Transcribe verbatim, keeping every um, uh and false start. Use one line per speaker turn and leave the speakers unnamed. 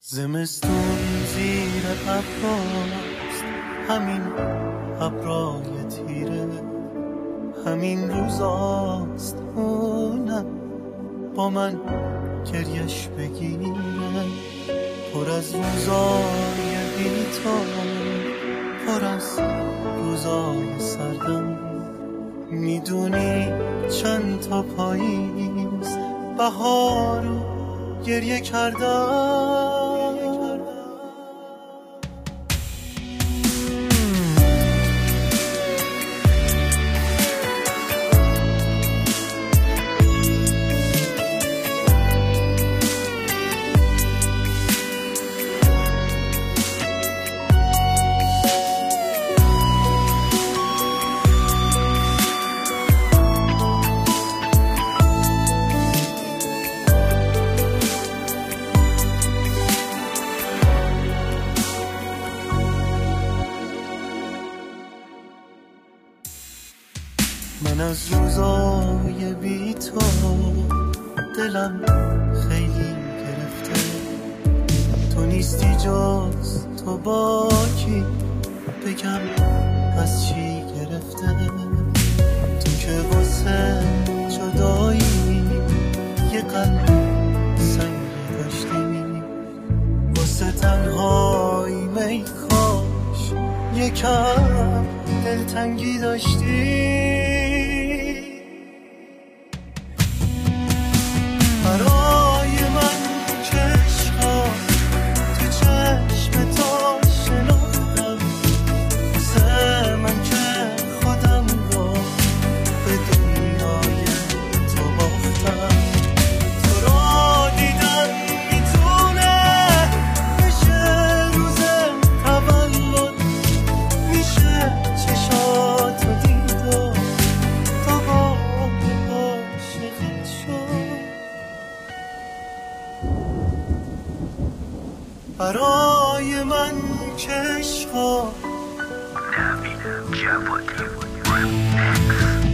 زمستون زیر ابراست، همین ابرای تیره، همین روزاست اونم با من گریش بگیره، پر از روزای بی تو، پر از روزای سردم. میدونی چند تا پاییز بهار گریه کردم. من از روزای بی تو دلم خیلی گرفته، تو نیستی جز تو با کی بگم از چی گرفته. تو که واسه جدایی یه قلب سنگی داشتی، واسه تنهایی می کاش یکم دلتنگی داشتی. برای من که عشقا تو چشم تو شناختم، واسه من که خودم رو به دنیای تو باختم. تو رو دیدن میتونه بشه روز تولد، میشه چشاتو دید و دوباره عاشقت شد. برای من که عشقا
نوید جوادی